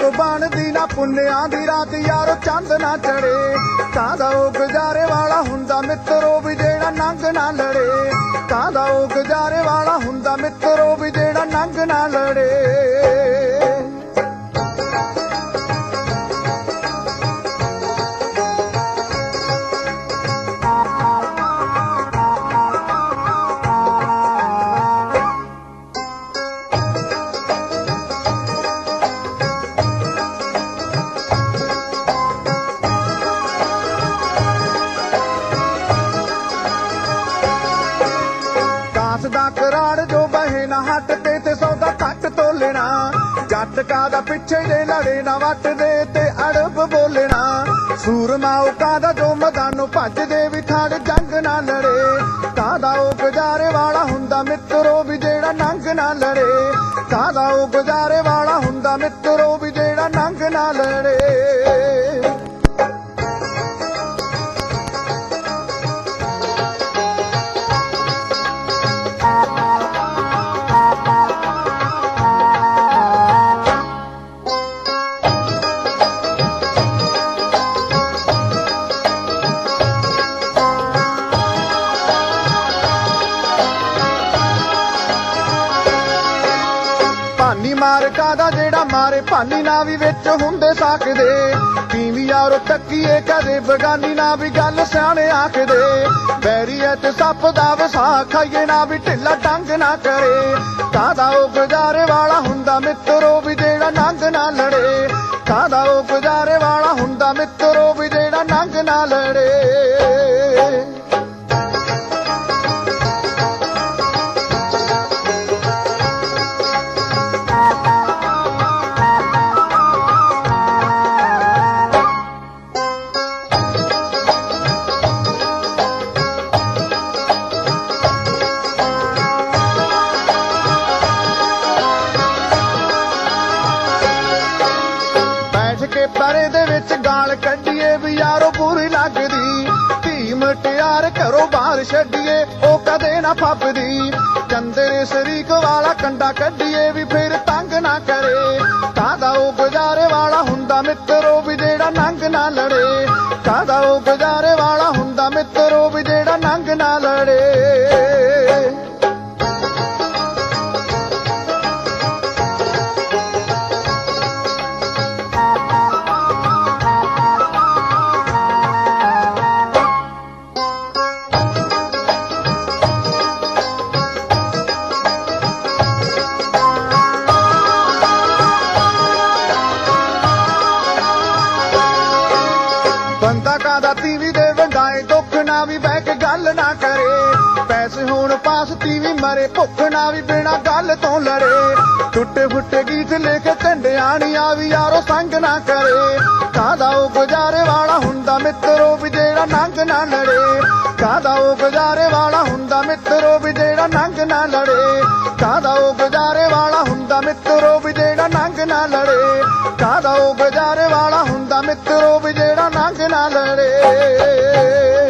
ਜਦੋਂ ਬਣਦੀ ਨਾ ਪੁੰਨਿਆਂ ਦੀ ਰਾਤ ਯਾਰੋ ਚੰਦ ਨਾ ਚੜੇ। ਕਾਹਦਾ ਉਹ ਗੁਜ਼ਾਰੇ ਵਾਲਾ ਹੁੰਦਾ ਮਿੱਤਰੋ ਵੀ ਜਿਹੜਾ ਨੰਗ ਨਾ ਲੜੇ। ਕਾਹਦਾ ਉਹ ਗੁਜ਼ਾਰੇ ਵਾਲਾ ਹੁੰਦਾ ਮਿੱਤਰੋ ਵੀ ਜਿਹੜਾ ਨੰਗ ਨਾ ਲੜੇ। ਦਾ ਕਰਾੜ ਜੋ ਬਹੇ ਨਾ ਹੱਟ ਤੇ ਸੌਦਾ ਘੱਟ ਤੋਲਣਾ। ਜੱਟ ਕਾਹਦਾ ਪਿੱਛੇ ਜੇ ਲੜੇ ਨਾ ਵੱਟਦੇ ਤੇ ਅੜਬ ਬੋਲਣਾ। ਸੂਰਮਾ ਉਹ ਕਾਹਦਾ ਜੋ ਮੈਦਾਨੋਂ ਭੱਜਦੇ ਵੀ ਥਾੜ ਜੰਗ ਨਾ ਲੜੇ। ਕਾਹਦਾ ਉਹ ਗੁਜ਼ਾਰੇ ਵਾਲਾ ਹੁੰਦਾ ਮਿੱਤਰੋ ਵੀ ਜਿਹੜਾ ਨੰਗ ਨਾ ਲੜੇ। ਕਾਹਦਾ ਉਹ ਗੁਜ਼ਾਰੇ ਵਾਲਾ ਹੁੰਦਾ ਮਿੱਤਰੋ ਵੀ ਜਿਹੜਾ ਨੰਗ ਨਾ ਲੜੇ। ਭਾਨੀ ਮਾਰ ਕਾਹਦਾ ਜਿਹੜਾ ਮਾਰੇ ਭਾਨੀ ਨਾ ਵੀ ਵਿੱਚ ਹੁੰਦੇ ਸਕਦੇ। ਤੀਵੀਂ ਯਾਰੋ ਤੱਕੀਏ ਕਦੇ ਬਗਾਨੀ ਨਾ ਵੀ ਗੱਲ ਸਿਆਣੇ ਆਖਦੇ। ਬੈਰੀ ਐ ਤੇ ਸੱਪ ਦਾ ਵਸਾ ਖਾਈਏ ਨਾ ਵੀ ਢਿੱਲਾ ਡੰਗ ਨਾ ਕਰੇ। ਕਾਹਦਾ ਉਹ ਗੁਜ਼ਾਰੇ ਵਾਲਾ ਹੁੰਦਾ ਮਿੱਤਰੋ ਵੀ ਜਿਹੜਾ ਨੰਗ ਨਾ ਲੜੇ। ਕਾਹਦਾ ਉਹ ਗੁਜ਼ਾਰੇ ਵਾਲਾ ਹੁੰਦਾ ਮਿੱਤਰੋ ਵੀ ਜਿਹੜਾ ਨੰਗ ਨਾ ਲੜੇ। ਪਰੇ ਦੇ ਵਿੱਚ ਗਾਲ ਕੱਢੀਏ ਵੀ ਯਾਰੋ ਬੁਰੀ ਲੱਗਦੀ। ਧੀ ਮਟਿਆਰ ਘਰੋਂ ਬਾਹਰ ਛੱਡੀਏ ਉਹ ਕਦੇ ਨਾ ਫੱਬਦੀ। ਚੰਦਰੇ ਸ਼ਰੀਕ ਵਾਲਾ ਕੰਡਾ ਕੱਢੀਏ ਵੀ ਫਿਰ ਤੰਗ ਨਾ ਕਰੇ। ਕਾਹਦਾ ਉਹ ਗੁਜ਼ਾਰੇ ਵਾਲਾ ਹੁੰਦਾ ਮਿੱਤਰੋ ਵੀ ਜਿਹੜਾ ਨੰਗ ਨਾ ਲੜੇ। ਕਾਹਦਾ ਉਹ ਗੁਜ਼ਾਰੇ ਵਾਲਾ ਹੁੰਦਾ ਮਿੱਤਰੋ ਵੀ ਜਿਹੜਾ ਨੰਗ ਨਾ ਲੜੇ। ਬੰਦਾ ਕਾਹਦਾ ਤੀਵੀਂ ਦੇ ਵੰਗਾਏ ਦੁੱਖ ਨਾ ਵੀ ਬਹਿ ਕੇ ਗੱਲ ਨਾ ਕਰੇ। ਪੈਸੇ ਹੋਣ ਪਾਸ ਤੀਵੀਂ ਮਰੇ ਭੁੱਖ ਨਾ ਵੀ ਬਿਨਾਂ ਗੱਲ ਤੋਂ ਲੜੇ। ਟੁੱਟੇ ਫੁੱਟੇ ਗੀਤ ਲੈ ਕੇ ਝੰਡਿਆਂ ਨੀ ਆਵੀ ਯਾਰੋ ਸੰਗ ਨਾ ਕਰੇ। ਕਾਹਦਾ ਉਹ ਗੁਜ਼ਾਰੇ ਵਾਲਾ ਹੁੰਦਾ ਮਿੱਤਰੋ ਵੀ ਜਿਹੜਾ ਨੰਗ ਨਾ ਲੜੇ। ਕਾਹਦਾ ਉਹ ਗੁਜ਼ਾਰੇ ਵਾਲਾ ਹੁੰਦਾ ਮਿੱਤਰੋ ਵੀ ਜਿਹੜਾ ਨੰਗ ਨਾ ਲੜੇ। ਕਾਹਦਾ ਉਹ ਗੁਜ਼ਾਰੇ ਵਾਲਾ ਹੁੰਦਾ ਮਿੱਤਰੋ ਵੀ ਜਿਹੜਾ ਨੰਗ ਨਾ ਲੜੇ। ਕਾਹਦਾ ਉਹ ਗੁਜ਼ਾਰੇ ਵਾਲਾ ਹੁੰਦਾ ਮਿੱਤਰੋ ਵੀ ਜਿਹੜਾ ਨੰਗ ਨਾ ਲੜੇ।